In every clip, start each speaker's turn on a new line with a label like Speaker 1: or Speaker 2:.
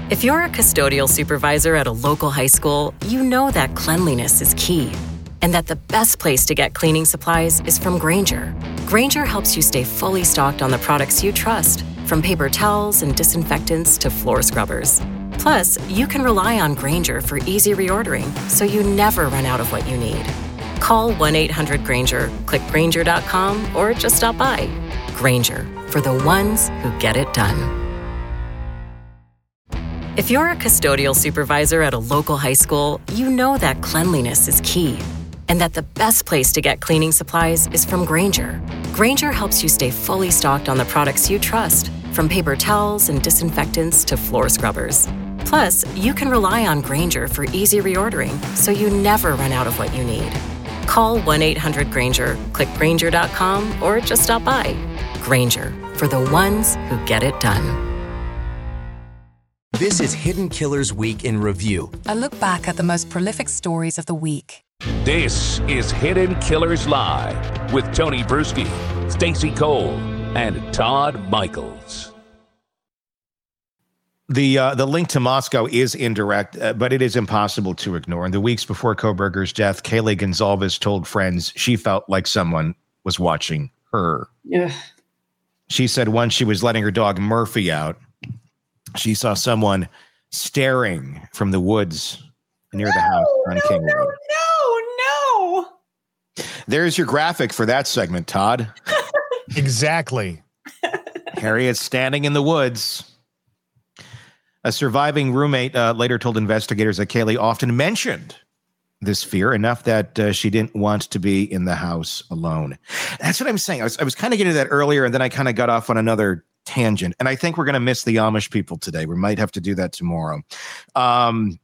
Speaker 1: If you're a custodial supervisor at a local high school, you know that cleanliness is key, and that the best place to get cleaning supplies is from Grainger. Grainger helps you stay fully stocked on the products you trust, from paper towels and disinfectants to floor scrubbers. Plus, you can rely on Grainger for easy reordering, so you never run out of what you need. Call 1-800-GRAINGER, click Grainger.com, or just stop by. Grainger, for the ones who get it done. If you're a custodial supervisor at a local high school, you know that cleanliness is key, and that the best place to get cleaning supplies is from Grainger. Grainger helps you stay fully stocked on the products you trust, from paper towels and disinfectants to floor scrubbers. Plus, you can rely on Grainger for easy reordering, so you never run out of what you need. Call 1-800-GRAINGER, click Grainger.com, or just stop by. Grainger, for the ones who get it done.
Speaker 2: This is Hidden Killers Week in Review.
Speaker 3: A look back at the most prolific stories of the week.
Speaker 4: This is Hidden Killers Live with Tony Bruschi, Stacey Cole, and Todd Michaels.
Speaker 5: The link to Moscow is indirect, but it is impossible to ignore. In the weeks before Kohberger's death, Kaylee Gonzalez told friends she felt like someone was watching her.
Speaker 6: Ugh.
Speaker 5: She said once she was letting her dog Murphy out, she saw someone staring from the woods near the house on King Road.
Speaker 6: No.
Speaker 5: There's your graphic for that segment, Todd.
Speaker 7: Exactly.
Speaker 5: Harriet standing in the woods. A surviving roommate later told investigators that Kaylee often mentioned this fear enough that she didn't want to be in the house alone. That's what I'm saying. I was kind of getting to that earlier, and then I kind of got off on another tangent. And I think we're going to miss the Amish people today. We might have to do that tomorrow. What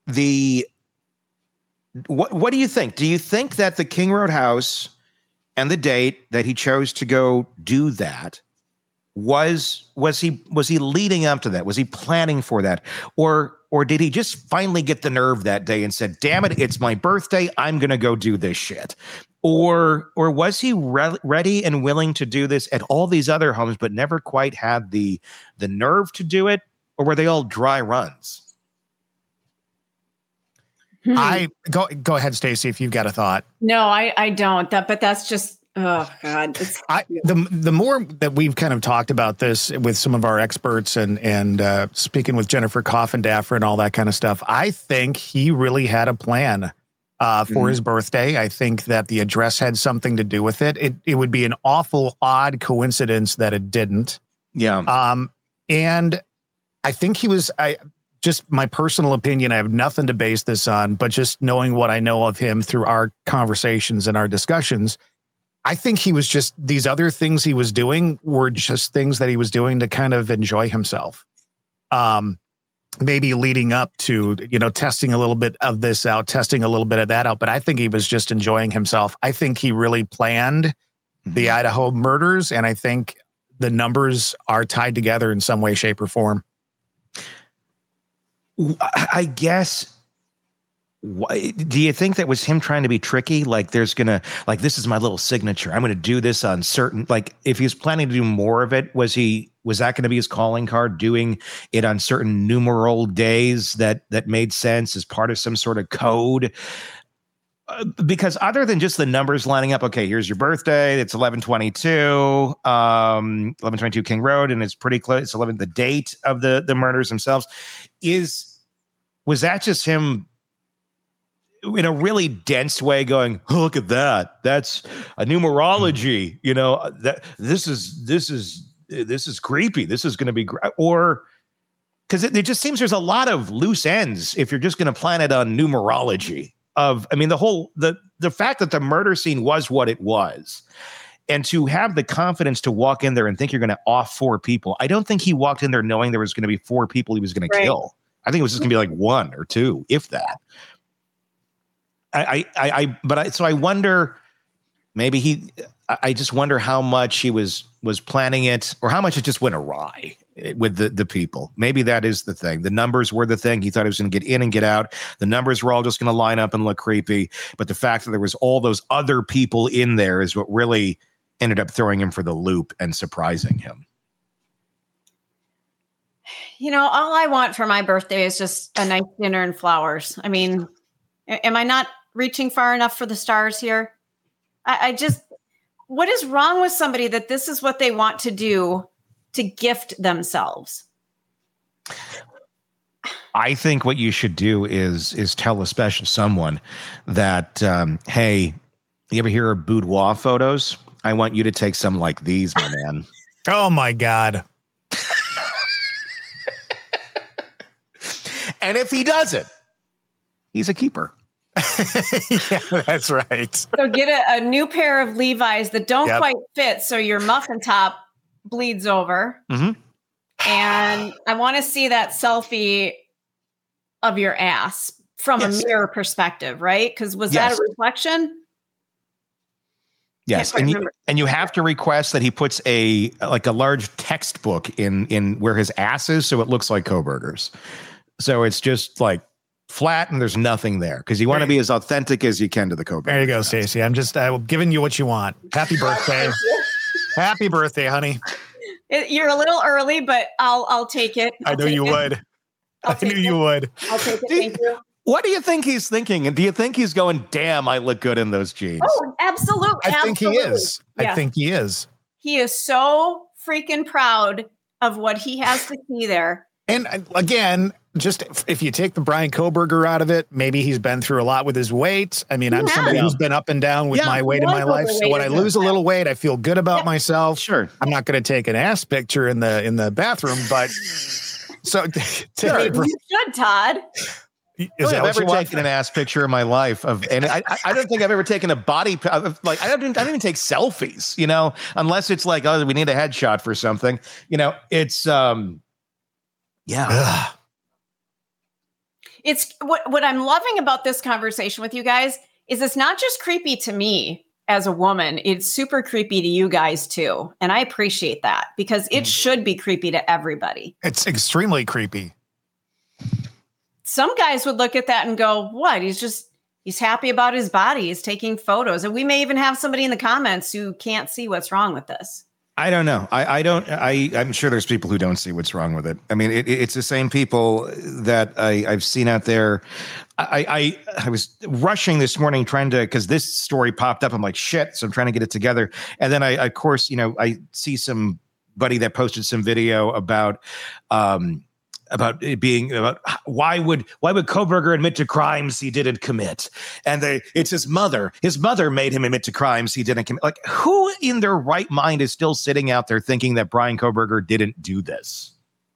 Speaker 5: do you think? Do you think that the King Road house and the date that he chose to go do that was he leading up to that? Was he planning for that? Or did he just finally get the nerve that day and said, damn it, it's my birthday, I'm going to go do this shit? Or was he ready and willing to do this at all these other homes, but never quite had the nerve to do it? Or were they all dry runs?
Speaker 7: Go ahead, Stacey, if you've got a thought.
Speaker 6: No, I don't. But that's just, oh God.
Speaker 7: The more that we've kind of talked about this with some of our experts and speaking with Jennifer Coffindaffer and all that kind of stuff, I think he really had a plan for his birthday. I think that the address had something to do with it. It would be an awful odd coincidence that it didn't.
Speaker 5: Yeah.
Speaker 7: And I think he was, just my personal opinion, I have nothing to base this on, but just knowing what I know of him through our conversations and our discussions, I think he was just, these other things he was doing were just things that he was doing to kind of enjoy himself. Maybe leading up to, testing a little bit of this out, testing a little bit of that out. But I think he was just enjoying himself. I think he really planned the Idaho murders, and I think the numbers are tied together in some way, shape, or form.
Speaker 5: I guess. Do you think that was him trying to be tricky? Like this is my little signature. I'm going to do this on certain, like if he was planning to do more of it, was that going to be his calling card, doing it on certain numeral days that made sense as part of some sort of code? Because other than just the numbers lining up, okay, here's your birthday. It's 11/22, 11/22 King Road, and it's pretty close. It's 11, the date of the murders themselves. Was that just him in a really dense way going, oh, look at that. That's a numerology, that this is creepy. This is going to be or because it just seems there's a lot of loose ends if you're just going to plan it on numerology the fact that the murder scene was what it was, and to have the confidence to walk in there and think you're going to off 4 people. I don't think he walked in there knowing there was going to be 4 people he was going to kill. I think it was just going to be like 1 or 2, if that. So I wonder, maybe I just wonder how much he was planning it, or how much it just went awry with the people. Maybe that is the thing. The numbers were the thing. He thought he was going to get in and get out. The numbers were all just going to line up and look creepy. But the fact that there was all those other people in there is what really ended up throwing him for the loop and surprising him.
Speaker 6: all I want for my birthday is just a nice dinner and flowers. I mean, am I not reaching far enough for the stars here? I just, what is wrong with somebody that this is what they want to do to gift themselves?
Speaker 5: I think what you should do is tell a special someone that, hey, you ever hear of boudoir photos? I want you to take some like these, my man.
Speaker 7: Oh my God.
Speaker 5: And if he doesn't, he's a keeper.
Speaker 7: Yeah, that's right.
Speaker 6: So get a new pair of Levi's that don't quite fit, so your muffin top bleeds over.
Speaker 5: Mm-hmm.
Speaker 6: And I want to see that selfie of your ass from a mirror perspective, right? Because was that a reflection?
Speaker 5: Yes, and you have to request that he puts a large textbook in where his ass is, so it looks like Kohberger's. So it's just like flat and there's nothing there because you want to be as authentic as you can to the Kohberger.
Speaker 7: There you go, Stacey. I'm just giving you what you want. Happy birthday. Happy birthday, honey.
Speaker 6: You're a little early, but I'll take it.
Speaker 7: I knew you would. I knew you would.
Speaker 6: I'll take it. Thank you.
Speaker 5: What do you think he's thinking? And do you think he's going, damn, I look good in those jeans?
Speaker 6: Oh, absolutely.
Speaker 7: I think he is.
Speaker 6: Yeah.
Speaker 7: I think he is.
Speaker 6: He is so freaking proud of what he has to see there.
Speaker 7: And again, just if you take the Bryan Kohberger out of it, maybe he's been through a lot with his weight. I mean, I'm somebody who's been up and down with my weight in my life. So when I lose a little weight, I feel good about myself.
Speaker 5: Sure.
Speaker 7: I'm not going to take an ass picture in the bathroom, but so
Speaker 6: you should, Todd.
Speaker 5: I've ever taken an ass picture in my life and I don't think I've ever taken a body like I don't even take selfies, unless it's like, oh, we need a headshot for something. It's yeah.
Speaker 6: It's what I'm loving about this conversation with you guys is it's not just creepy to me as a woman, it's super creepy to you guys too. And I appreciate that because it should be creepy to everybody.
Speaker 7: It's extremely creepy.
Speaker 6: Some guys would look at that and go, what? He's happy about his body. He's taking photos. And we may even have somebody in the comments who can't see what's wrong with this.
Speaker 5: I don't know. I'm sure there's people who don't see what's wrong with it. I mean, it's the same people that I've seen out there. I was rushing this morning because this story popped up. I'm like, shit. So I'm trying to get it together. And then of course, I see somebody that posted some video about it being about why would Kohberger admit to crimes he didn't commit? And it's his mother. His mother made him admit to crimes he didn't commit. Like, who in their right mind is still sitting out there thinking that Bryan Kohberger didn't do this?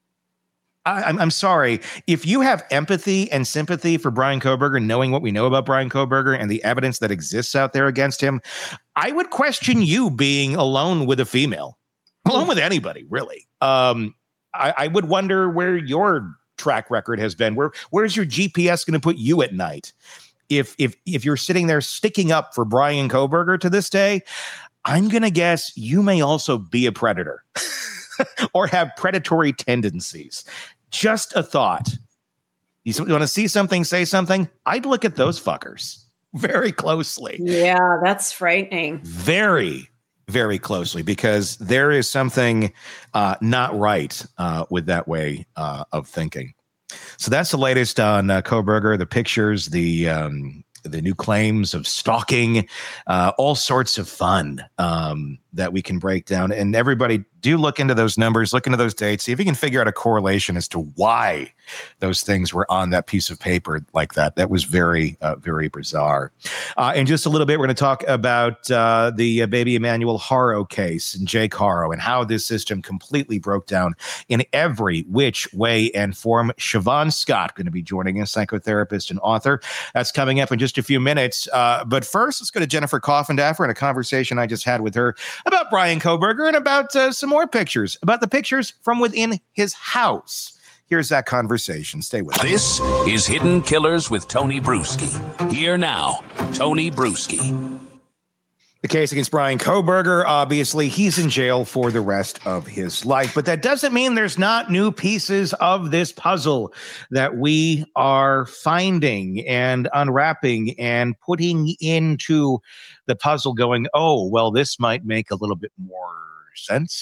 Speaker 5: I'm sorry. If you have empathy and sympathy for Bryan Kohberger, knowing what we know about Bryan Kohberger and the evidence that exists out there against him, I would question you being alone with a female, alone with anybody, really. I would wonder where your track record has been. Where's your GPS going to put you at night? If you're sitting there sticking up for Bryan Kohberger to this day, I'm going to guess you may also be a predator or have predatory tendencies. Just a thought. You want to see something, say something? I'd look at those fuckers very closely.
Speaker 6: Yeah, that's frightening.
Speaker 5: Very, very closely, because there is something not right with that way of thinking. So that's the latest on Kohberger, the pictures, the new claims of stalking, all sorts of fun that we can break down. And everybody, do look into those numbers, look into those dates, see if you can figure out a correlation as to why those things were on that piece of paper like that. That was very, very bizarre. In just a little bit, we're going to talk about the baby Emmanuel Haro case and Jake Haro and how this system completely broke down in every which way and form. Siobhan Scott going to be joining us, psychotherapist and author. That's coming up in just a few minutes. But first, let's go to Jennifer Coffindaffer and a conversation I just had with her about Bryan Kohberger and about some more pictures, about the pictures from within his house. Here's that conversation. Stay with us.
Speaker 4: This is Hidden Killers with Tony Bruschi. Here now, Tony Bruschi.
Speaker 5: The case against Bryan Kohberger, obviously, he's in jail for the rest of his life. But that doesn't mean there's not new pieces of this puzzle that we are finding and unwrapping and putting into the puzzle going, oh, well, this might make a little bit more sense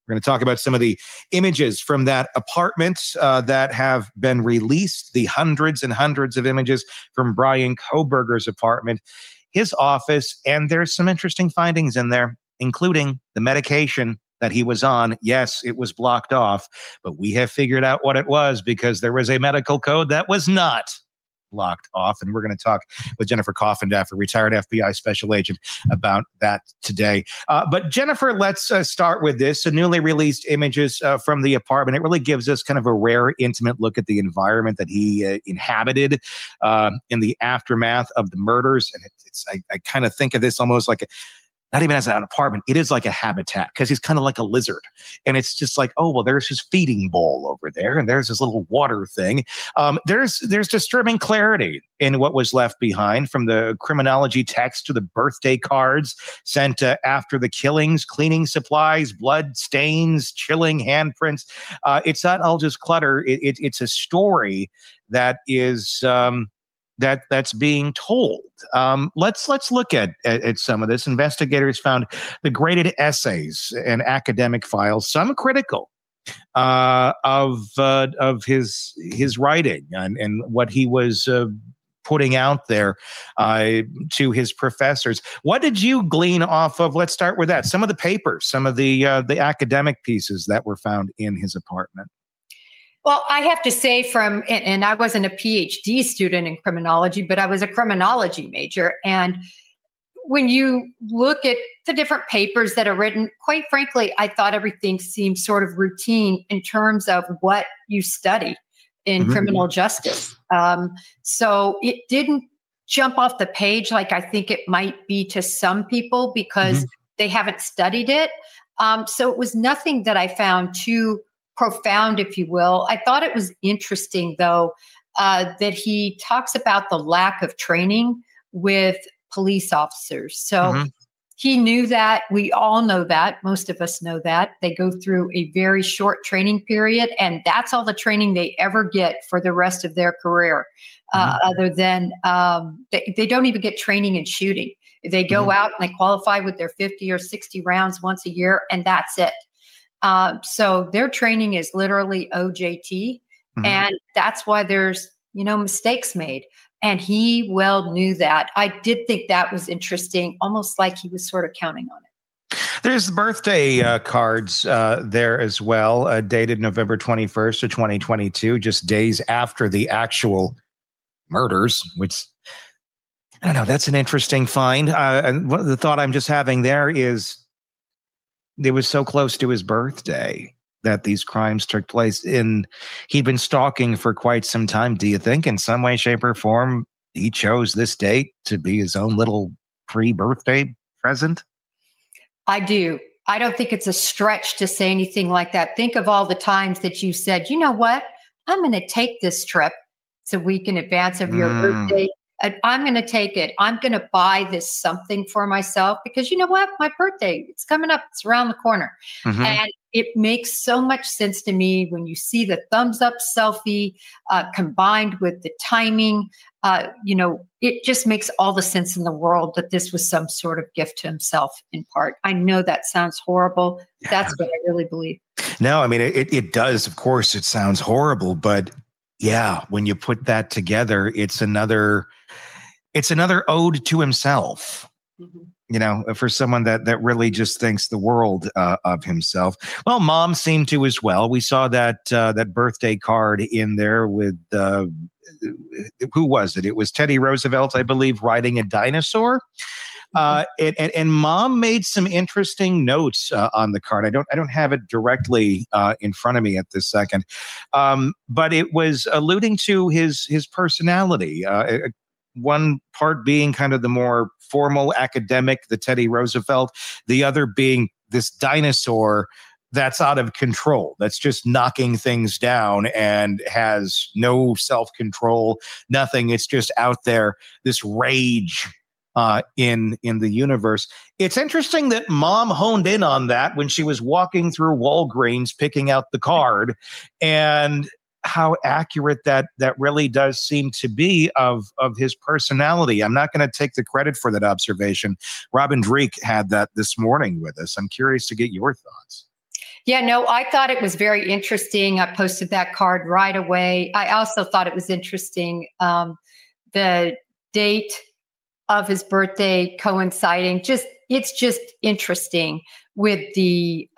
Speaker 5: We're going to talk about some of the images from that apartment that have been released, the hundreds and hundreds of images from Brian Kohberger's apartment, his office, and there's some interesting findings in there, including the medication that he was on. Yes, it was blocked off, but we have figured out what it was because there was a medical code that was not blocked off. And we're going to talk with Jennifer Coffindaffer, retired FBI special agent, about that today. But Jennifer, let's start with this. So newly released images from the apartment. It really gives us kind of a rare, intimate look at the environment that he inhabited in the aftermath of the murders. And I kind of think of this almost like not even as an apartment, it is like a habitat because he's kind of like a lizard. And it's just like, oh, well, there's his feeding bowl over there. And there's his little water thing. There's disturbing clarity in what was left behind, from the criminology text to the birthday cards sent after the killings, cleaning supplies, blood stains, chilling handprints. It's not all just clutter. It's a story that is... that's being told. Let's look at some of this. Investigators found the graded essays and academic files, some critical of his writing and what he was putting out there to his professors. What did you glean off of? Let's start with that. Some of the papers, some of the academic pieces that were found in his apartment.
Speaker 8: Well, I have to say and I wasn't a PhD student in criminology, but I was a criminology major. And when you look at the different papers that are written, quite frankly, I thought everything seemed sort of routine in terms of what you study in criminal justice. So it didn't jump off the page like I think it might be to some people because they haven't studied it. So it was nothing that I found too profound, if you will. I thought it was interesting, though, that he talks about the lack of training with police officers. So he knew that. We all know that. Most of us know that. They go through a very short training period, and that's all the training they ever get for the rest of their career, other than they don't even get training in shooting. They go out and they qualify with their 50 or 60 rounds once a year, and that's it. So their training is literally OJT, and that's why there's, mistakes made. And he well knew that. I did think that was interesting, almost like he was sort of counting on it.
Speaker 5: There's birthday cards there as well, dated November 21st of 2022, just days after the actual murders, which, I don't know, that's an interesting find. And the thought I'm just having there is, it was so close to his birthday that these crimes took place, and he'd been stalking for quite some time. Do you think in some way, shape, or form, he chose this date to be his own little pre-birthday present? I
Speaker 8: do. I don't think it's a stretch to say anything like that. Think of all the times that you said, you know what? I'm going to take this trip. It's a week in advance of your birthday. I'm going to take it. I'm going to buy this something for myself because you know what? My birthday, it's coming up. It's around the corner. And it makes so much sense to me when you see the thumbs up selfie combined with the timing. It just makes all the sense in the world that this was some sort of gift to himself in part. I know that sounds horrible. That's what I really believe.
Speaker 5: No, I mean, it does. Of course, it sounds horrible, but yeah, when you put that together, it's another ode to himself, for someone that really just thinks the world of himself. Well, Mom seemed to as well. We saw that birthday card in there with, who was it? It was Teddy Roosevelt, I believe, riding a dinosaur. And Mom made some interesting notes on the card. I don't have it directly in front of me at this second, but it was alluding to his personality. One part being kind of the more formal academic, the Teddy Roosevelt, the other being this dinosaur that's out of control, that's just knocking things down and has no self-control, nothing. It's just out there, this rage in the universe. It's interesting that Mom honed in on that when she was walking through Walgreens picking out the card, and how accurate that really does seem to be of his personality. I'm not going to take the credit for that observation. Robin Dreek had that this morning with us. I'm curious to get your thoughts.
Speaker 8: Yeah, no, I thought it was very interesting. I posted that card right away. I also thought it was interesting. The date of his birthday coinciding, it's just interesting with the,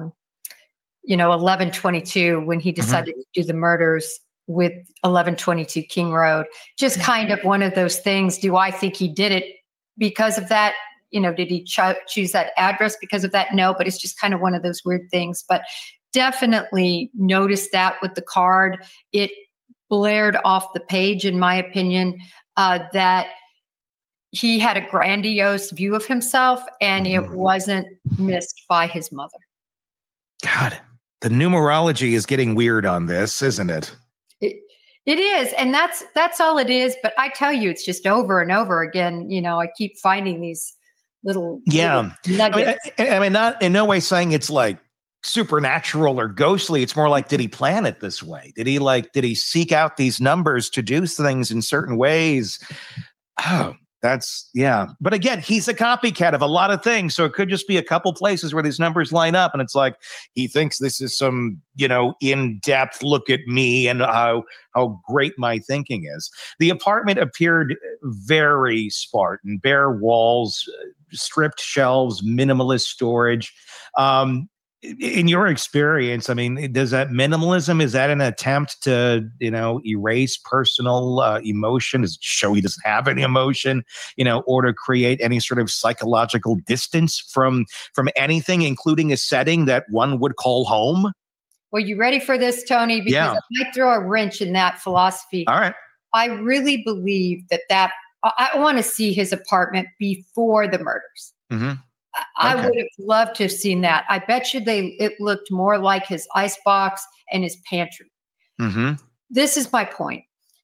Speaker 8: 11/22 when he decided to do the murders with 11/22 King Road. Just kind of one of those things. Do I think he did it because of that? Did he choose that address because of that? No, but it's just kind of one of those weird things. But definitely noticed that with the card. It blared off the page, in my opinion, that he had a grandiose view of himself, and it wasn't missed by his mother.
Speaker 5: God, the numerology is getting weird on this, isn't it?
Speaker 8: It is. And that's all it is. But I tell you, it's just over and over again. I keep finding these little nuggets.
Speaker 5: I mean, not in no way saying it's like supernatural or ghostly. It's more like, did he plan it this way? Did he seek out these numbers to do things in certain ways? Oh, but again, he's a copycat of a lot of things. So it could just be a couple places where these numbers line up. And it's like, he thinks this is some, in-depth look at me and how great my thinking is. The apartment appeared very Spartan, bare walls, stripped shelves, minimalist storage. In your experience, I mean, does that minimalism, is that an attempt to, erase personal emotion? Does it show he doesn't have any emotion, or to create any sort of psychological distance from anything, including a setting that one would call home?
Speaker 8: Well, you ready for this, Tony? Because I might throw a wrench in that philosophy.
Speaker 5: All right.
Speaker 8: I really believe that I want to see his apartment before the murders.
Speaker 5: Mm-hmm.
Speaker 8: I would have loved to have seen that. I bet you it looked more like his icebox and his pantry.
Speaker 5: Mm-hmm.
Speaker 8: This is my point.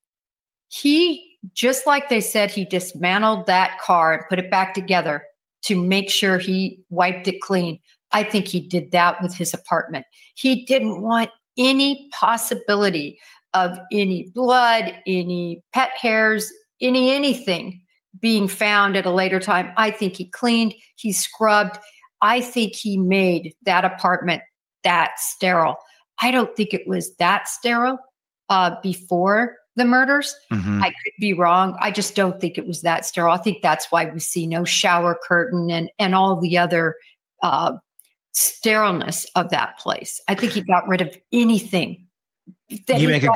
Speaker 8: He, just like they said, he dismantled that car and put it back together to make sure he wiped it clean. I think he did that with his apartment. He didn't want any possibility of any blood, any pet hairs, anything being found at a later time. I think he cleaned, he scrubbed. I think he made that apartment that sterile. I don't think it was that sterile before the murders.
Speaker 5: Mm-hmm.
Speaker 8: I could be wrong. I just don't think it was that sterile. I think that's why we see no shower curtain and all the other sterileness of that place. I think he got rid of anything.
Speaker 5: You make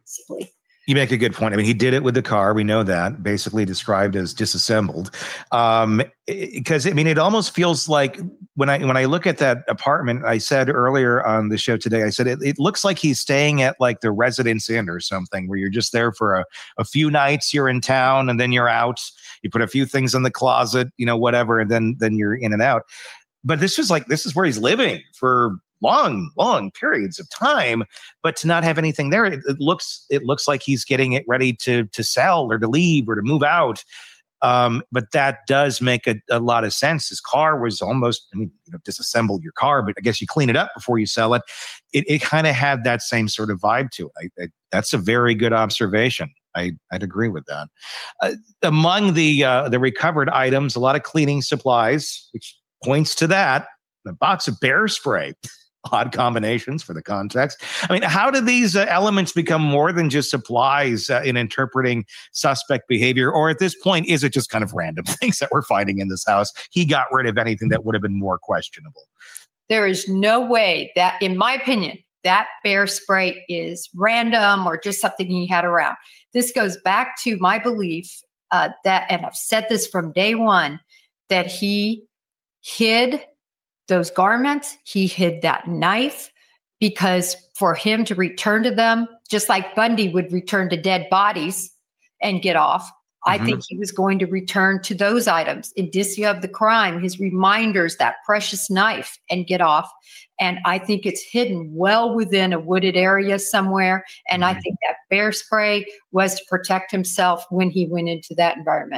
Speaker 5: a good point. I mean, he did it with the car. We know that, basically described as disassembled. Because it almost feels like when I look at that apartment, I said earlier on the show today, I said it looks like he's staying at like the Residence Inn or something, where you're just there for a few nights. You're in town and then you're out. You put a few things in the closet, whatever, and then you're in and out. But this is where he's living for long periods of time, but to not have anything there, it looks like he's getting it ready to sell or to leave or to move out. But that does make a lot of sense. His car was almost, disassemble your car, but I guess you clean it up before you sell it. It kind of had that same sort of vibe to it. That's a very good observation. I'd agree with that. Among the recovered items, a lot of cleaning supplies, which points to that. A box of bear spray. Odd combinations for the context. I mean, how do these elements become more than just supplies in interpreting suspect behavior? Or at this point, is it just kind of random things that we're finding in this house? He got rid of anything that would have been more questionable.
Speaker 8: There is no way that, in my opinion, that bear spray is random or just something he had around. This goes back to my belief that, and I've said this from day one, that he hid those garments, he hid that knife, because for him to return to them, just like Bundy would return to dead bodies and get off, I think he was going to return to those items, indicia of the crime, his reminders, that precious knife, and get off. And I think it's hidden well within a wooded area somewhere. And I think that bear spray was to protect himself when he went into that environment.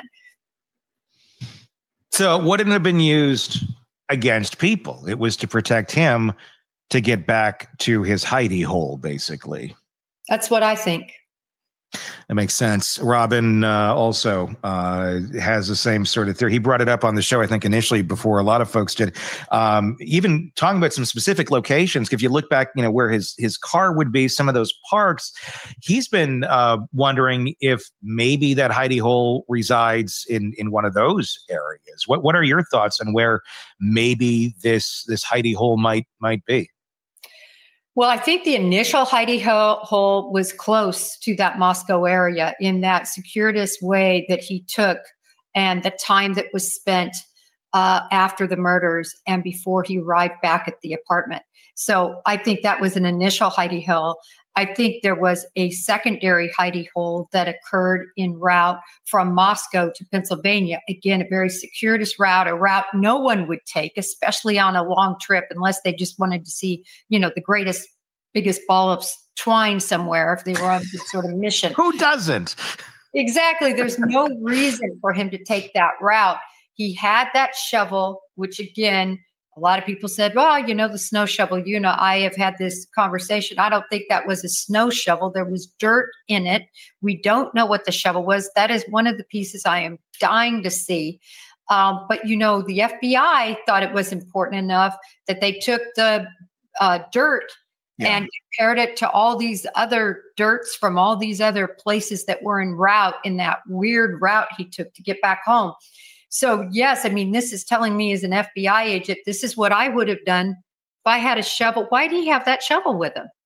Speaker 5: So it wouldn't have been used against people. It was to protect him, to get back to his hidey hole, basically.
Speaker 8: That's what I think.
Speaker 5: That makes sense. Robin also has the same sort of theory. He brought it up on the show, I think, initially before a lot of folks did. Even talking about some specific locations. If you look back, where his car would be, some of those parks, he's been wondering if maybe that hidey hole resides in one of those areas. What are your thoughts on where maybe this hidey hole might be?
Speaker 8: Well, I think the initial hidey hole was close to that Moscow area in that circuitous way that he took and the time that was spent after the murders and before he arrived back at the apartment. So I think that was an initial hidey hole. I think there was a secondary hidey hole that occurred en route from Moscow to Pennsylvania. Again, a very circuitous route, a route no one would take, especially on a long trip, unless they just wanted to see, the biggest ball of twine somewhere if they were on this sort of mission.
Speaker 5: Who doesn't? Exactly.
Speaker 8: There's no reason for him to take that route. He had that shovel, which again, a lot of people said, well, the snow shovel, I have had this conversation. I don't think that was a snow shovel. There was dirt in it. We don't know what the shovel was. That is one of the pieces I am dying to see. But, the FBI thought it was important enough that they took the dirt and compared it to all these other dirts from all these other places that were en route in that weird route he took to get back home. So, yes, this is telling me as an FBI agent, this is what I would have done if I had a shovel. Why do you have that shovel with him?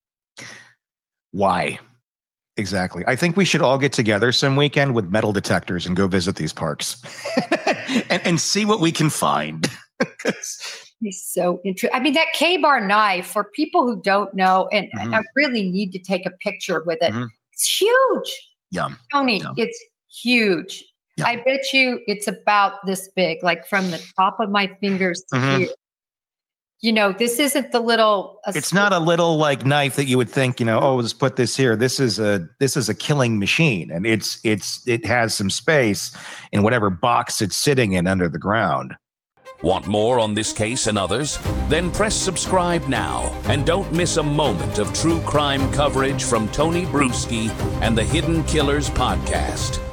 Speaker 5: Why? Exactly. I think we should all get together some weekend with metal detectors and go visit these parks and see what we can find.
Speaker 8: He's so interesting. That K-bar knife, for people who don't know, and I really need to take a picture with it. It's huge.
Speaker 5: Yum.
Speaker 8: Tony, it's huge. Yeah. I bet you it's about this big, like from the top of my fingers to here. This isn't the little.
Speaker 5: It's not a little like knife that you would think, let's put this here. This is a killing machine, and it has some space in whatever box it's sitting in under the ground.
Speaker 4: Want more on this case and others? Then press subscribe now and don't miss a moment of true crime coverage from Tony Bruschi and the Hidden Killers podcast.